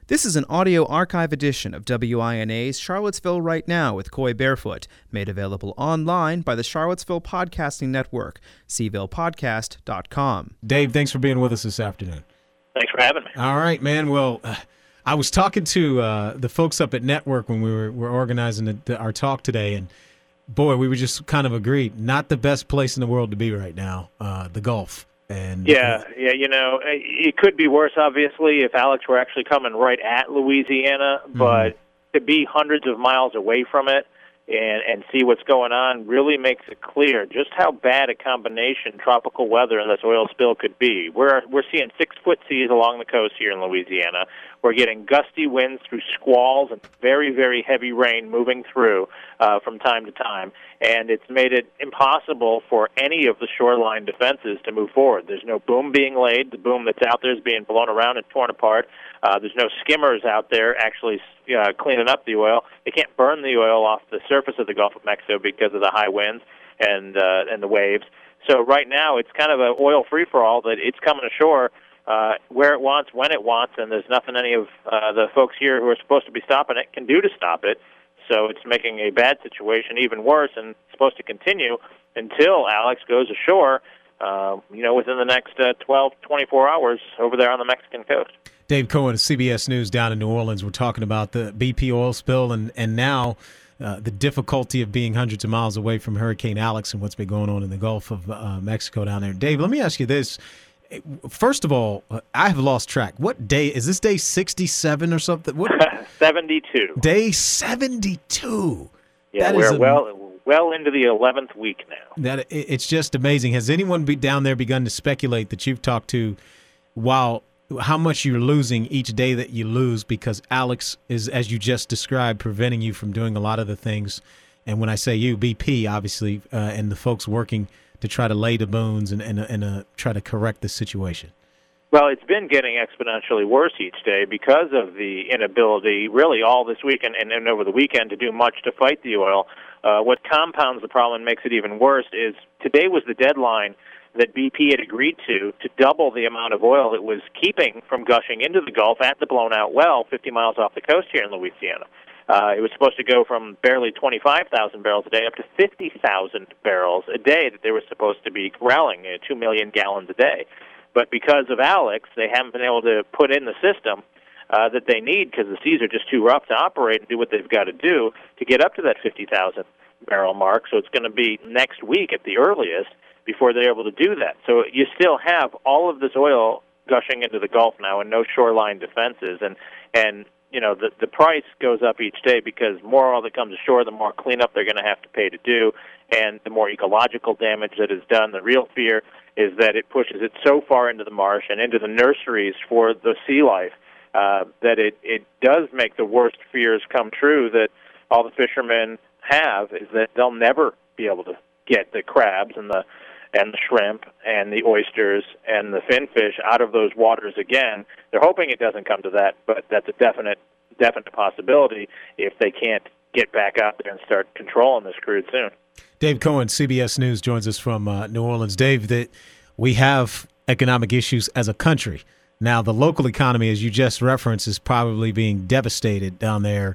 This is an audio archive edition of WINA's Charlottesville Right Now with Coy Barefoot, made available online by the Charlottesville Podcasting Network, cvillepodcast.com. Dave, thanks for being with us this afternoon. Thanks for having me. All right, man. Well, I was talking to the folks up at Network when we were organizing our talk today, and boy, we were just kind of agreed, not the best place in the world to be right now, the Gulf. And yeah, you know, it could be worse, obviously, if Alex were actually coming right at Louisiana, but to be hundreds of miles away from it and see what's going on really makes it clear just how bad a combination tropical weather and this oil spill could be. We're seeing 6-foot seas along the coast here in Louisiana. We're getting gusty winds through squalls and very, very heavy rain moving through from time to time, and it's made it impossible for any of the shoreline defenses to move forward. There's no boom being laid. The boom that's out there is being blown around and torn apart. There's no skimmers out there actually cleaning up the oil. They can't burn the oil off the surface of the Gulf of Mexico because of the high winds and the waves. So right now it's kind of an oil free-for-all that it's coming ashore where it wants, when it wants, and there's nothing any of the folks here who are supposed to be stopping it can do to stop it. So it's making a bad situation even worse, and it's supposed to continue until Alex goes ashore, within the next 12, 24 hours over there on the Mexican coast. Dave Cohen of CBS News down in New Orleans. We're talking about the BP oil spill and now the difficulty of being hundreds of miles away from Hurricane Alex and what's been going on in the Gulf of Mexico down there. Dave, let me ask you this. First of all, I have lost track. What day is this? Day 67 or something? What? 72. Day 72. Yeah, we're well into the 11th week now. It's just amazing. Has anyone down there begun to speculate that you've talked to how much you're losing each day that you lose because Alex is, as you just described, preventing you from doing a lot of the things? And when I say you, BP, obviously, and the folks working to try to lay the bones and try to correct the situation. Well, it's been getting exponentially worse each day because of the inability, really all this week and over the weekend, to do much to fight the oil. What compounds the problem and makes it even worse is today was the deadline that BP had agreed to double the amount of oil it was keeping from gushing into the Gulf at the blown-out well 50 miles off the coast here in Louisiana. It was supposed to go from barely 25,000 barrels a day up to 50,000 barrels a day that they were supposed to be corralling, 2 million gallons a day. But because of Alex, they haven't been able to put in the system that they need because the seas are just too rough to operate and do what they've got to do to get up to that 50,000 barrel mark. So it's going to be next week at the earliest before they're able to do that. So you still have all of this oil gushing into the Gulf now and no shoreline defenses. And you know, the price goes up each day because more oil that comes ashore, the more cleanup they're going to have to pay to do, and the more ecological damage that is done. The real fear is that it pushes it so far into the marsh and into the nurseries for the sea life that it does make the worst fears come true that all the fishermen have, is that they'll never be able to get the crabs and the shrimp and the oysters and the finfish out of those waters again. They're hoping it doesn't come to that, but that's a definite possibility if they can't get back out there and start controlling this crude soon. Dave Cohen, CBS News, joins us from New Orleans. Dave, that we have economic issues as a country. Now, the local economy, as you just referenced, is probably being devastated down there.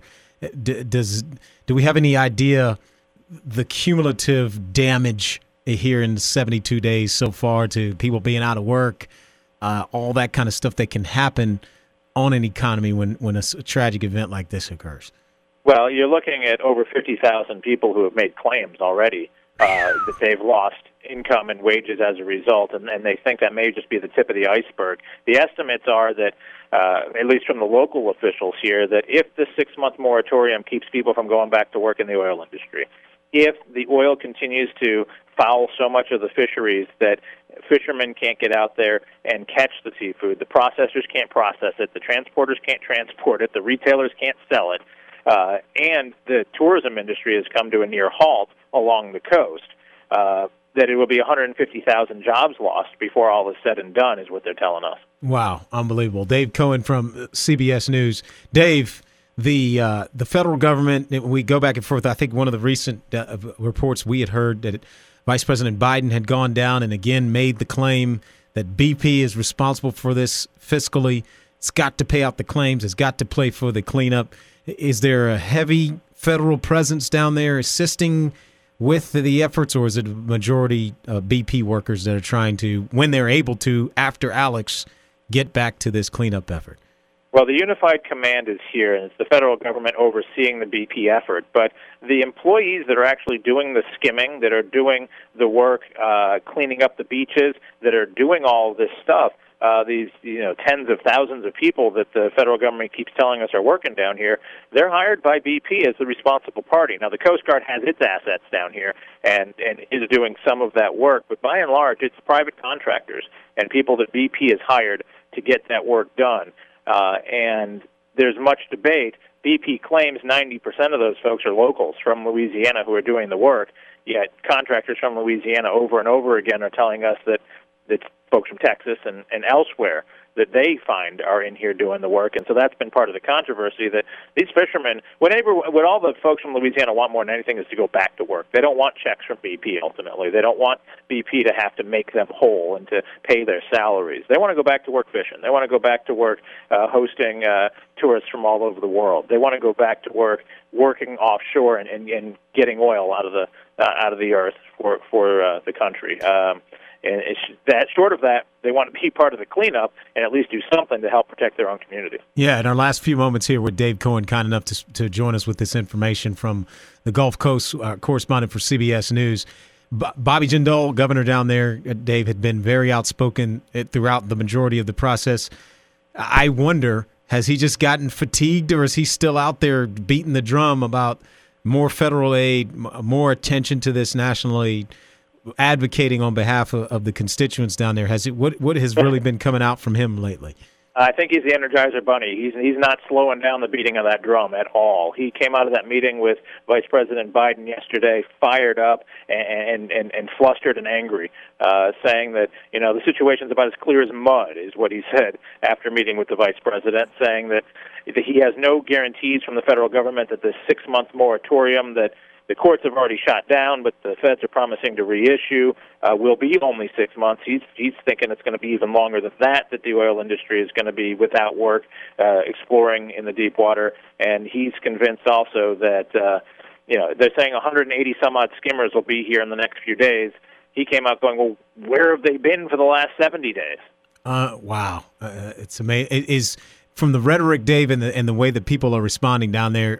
Do we have any idea the cumulative damage here in 72 days so far to people being out of work, all that kind of stuff that can happen on an economy when a tragic event like this occurs? Well, you're looking at over 50,000 people who have made claims already that they've lost income and wages as a result, and they think that may just be the tip of the iceberg. The estimates are that, at least from the local officials here, that if the 6-month moratorium keeps people from going back to work in the oil industry, if the oil continues to foul so much of the fisheries that fishermen can't get out there and catch the seafood, the processors can't process it, the transporters can't transport it, the retailers can't sell it, and the tourism industry has come to a near halt along the coast, that it will be 150,000 jobs lost before all is said and done, is what they're telling us. Wow, unbelievable. Dave Cohen from CBS News. Dave, the federal government, we go back and forth. I think one of the recent reports we had heard that Vice President Biden had gone down and again made the claim that BP is responsible for this fiscally. It's got to pay out the claims. It's got to pay for the cleanup. Is there a heavy federal presence down there assisting with the efforts, or is it a majority BP workers that are trying to, when they're able to, after Alex, get back to this cleanup effort? Well, the Unified Command is here, and it's the federal government overseeing the BP effort. But the employees that are actually doing the skimming, that are doing the work, cleaning up the beaches, that are doing all this stuff, these tens of thousands of people that the federal government keeps telling us are working down here, they're hired by BP as the responsible party. Now, the Coast Guard has its assets down here and is doing some of that work, but by and large, it's private contractors and people that BP has hired to get that work done. And there's much debate. BP claims 90% of those folks are locals from Louisiana who are doing the work, yet contractors from Louisiana over and over again are telling us that folks from Texas and elsewhere that they find are in here doing the work. And so that's been part of the controversy, that these fishermen, what all the folks from Louisiana want more than anything is to go back to work. They don't want checks from BP, ultimately. They don't want BP to have to make them whole and to pay their salaries. They want to go back to work fishing. They want to go back to work hosting tourists from all over the world. They want to go back to work working offshore and getting oil out of the earth for the country. And it's that, short of that, they want to be part of the cleanup and at least do something to help protect their own community. Yeah, in our last few moments here with Dave Cohen, kind enough to join us with this information from the Gulf Coast, correspondent for CBS News. Bobby Jindal, governor down there, Dave, had been very outspoken throughout the majority of the process. I wonder, has he just gotten fatigued, or is he still out there beating the drum about more federal aid, more attention to this national aid, advocating on behalf of the constituents down there? What has really been coming out from him lately? I think he's the Energizer Bunny. He's not slowing down the beating of that drum at all. He came out of that meeting with Vice President Biden yesterday fired up and flustered and angry, saying that the situation's about as clear as mud, is what he said after meeting with the Vice President, saying that he has no guarantees from the federal government that this 6-month moratorium that the courts have already shot down, but the feds are promising to reissue, will be only 6 months. He's thinking it's going to be even longer than that the oil industry is going to be without work, exploring in the deep water. And he's convinced also that, they're saying 180-some-odd skimmers will be here in the next few days. He came out going, well, where have they been for the last 70 days? Wow. It's amazing. From the rhetoric, Dave, and the way that people are responding down there,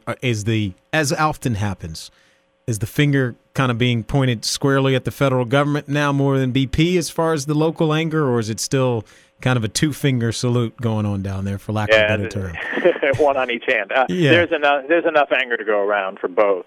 as often happens, is the finger kind of being pointed squarely at the federal government now more than BP as far as the local anger, or is it still kind of a two-finger salute going on down there, for lack of a better term? One on each hand. There's enough anger to go around for both.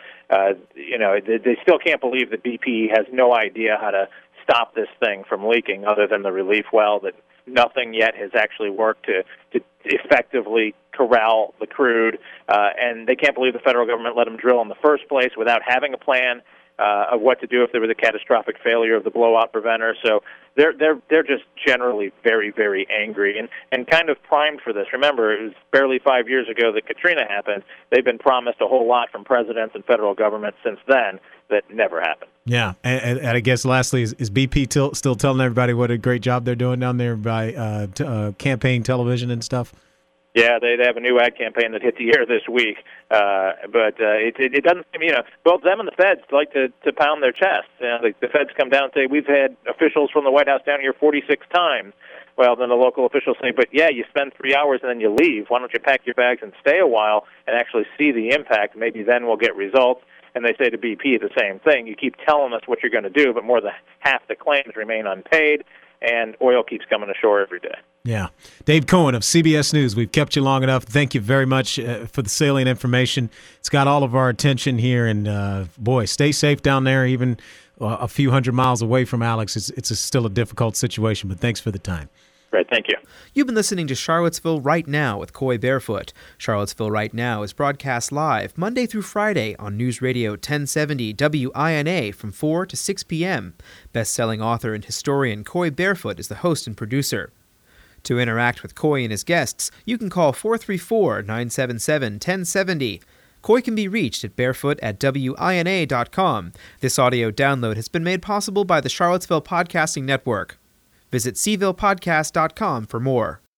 They still can't believe that BP has no idea how to stop this thing from leaking other than the relief well, that nothing yet has actually worked to effectively corral the crude, and they can't believe the federal government let them drill in the first place without having a plan of what to do if there was a catastrophic failure of the blowout preventer. So they're just generally very, very angry and kind of primed for this. Remember, it was barely 5 years ago that Katrina happened. They've been promised a whole lot from presidents and federal government since then that never happened. Yeah, and I guess lastly, is BP still telling everybody what a great job they're doing down there by campaign television and stuff? Yeah, they have a new ad campaign that hit the air this week, but it doesn't seem, both them and the feds like to pound their chests. The feds come down and say, we've had officials from the White House down here 46 times. Well, then the local officials say, but yeah, you spend 3 hours and then you leave. Why don't you pack your bags and stay a while and actually see the impact? Maybe then we'll get results. And they say to BP the same thing. You keep telling us what you're going to do, but more than half the claims remain unpaid, and oil keeps coming ashore every day. Yeah. Dave Cohen of CBS News, we've kept you long enough. Thank you very much for the salient information. It's got all of our attention here, and boy, stay safe down there, even a few hundred miles away from Alex. It's still a difficult situation, but thanks for the time. Great, thank you. You've been listening to Charlottesville Right Now with Coy Barefoot. Charlottesville Right Now is broadcast live Monday through Friday on News Radio 1070 WINA from 4 to 6 p.m. Best-selling author and historian Coy Barefoot is the host and producer. To interact with Coy and his guests, you can call 434-977-1070. Coy can be reached at barefoot@wina.com. This audio download has been made possible by the Charlottesville Podcasting Network. Visit cvillepodcast.com for more.